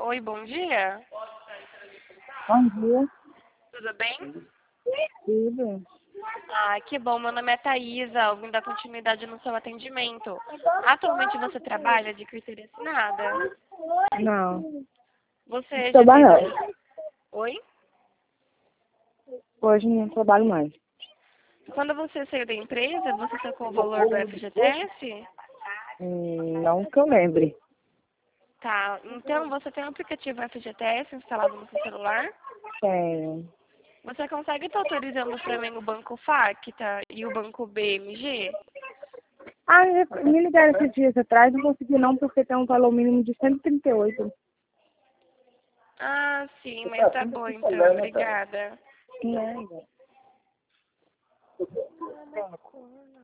Oi, bom dia. Bom dia. Tudo bem? Tudo. Ah, que bom. Meu nome é Thaisa, eu vim dar continuidade no seu atendimento. Atualmente você trabalha de carteira assinada? Não. Você já fez... Trabalhar. Oi? Hoje não trabalho mais. Quando você saiu da empresa, você sacou o valor do FGTS? Não que eu lembre. Tá. Então, você tem o aplicativo FGTS instalado no seu celular? Tenho. Você consegue estar autorizando para mim o Banco Facta e o Banco BMG? Me ligaram esses dias atrás, não consegui não, porque tem um valor mínimo de 138. Ah, sim, mas tá bom então. Obrigada. Não.